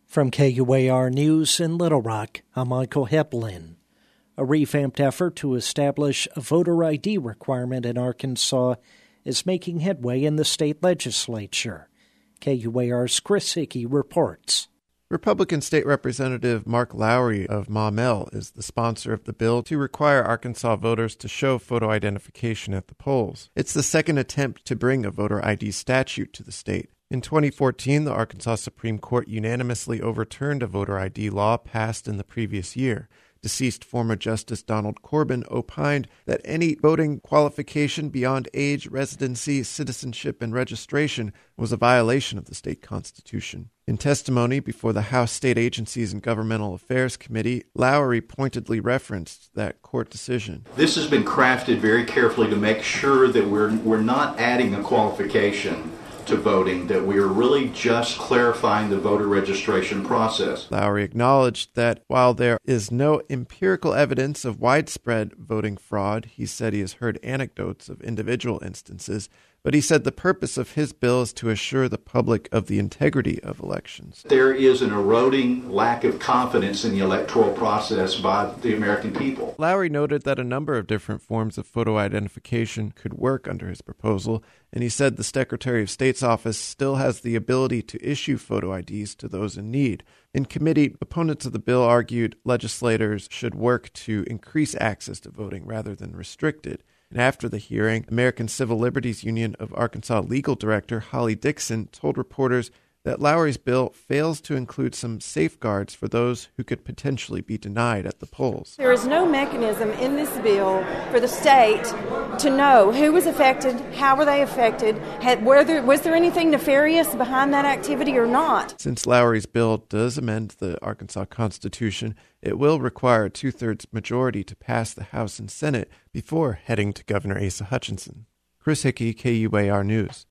From KUAR News in Little Rock, I'm Michael Heplin. A revamped effort to establish a voter ID requirement in Arkansas is making headway in the state legislature. KUAR's Chris Hickey reports. Republican State Representative Mark Lowry of Maumelle is the sponsor of the bill to require Arkansas voters to show photo identification at the polls. It's the second attempt to bring a voter ID statute to the state. In 2014, the Arkansas Supreme Court unanimously overturned a voter ID law passed in the previous year. Deceased former Justice Donald Corbin opined that any voting qualification beyond age, residency, citizenship, and registration was a violation of the state constitution. In testimony before the House State Agencies and Governmental Affairs Committee, Lowry pointedly referenced that court decision. This has been crafted very carefully to make sure that we're not adding a qualification to voting, that we are really just clarifying the voter registration process. Lowry acknowledged that while there is no empirical evidence of widespread voting fraud, he said he has heard anecdotes of individual instances, but he said the purpose of his bill is to assure the public of the integrity of elections. There is an eroding lack of confidence in the electoral process by the American people. Lowry noted that a number of different forms of photo identification could work under his proposal, and he said the Secretary of State's office still has the ability to issue photo IDs to those in need. In committee, opponents of the bill argued legislators should work to increase access to voting rather than restrict it. And after the hearing, American Civil Liberties Union of Arkansas legal director Holly Dixon told reporters that Lowry's bill fails to include some safeguards for those who could potentially be denied at the polls. There is no mechanism in this bill for the state to know who was affected, how were they affected, was there anything nefarious behind that activity or not. Since Lowry's bill does amend the Arkansas Constitution, it will require a 2/3 majority to pass the House and Senate before heading to Governor Asa Hutchinson. Chris Hickey, KUAR News.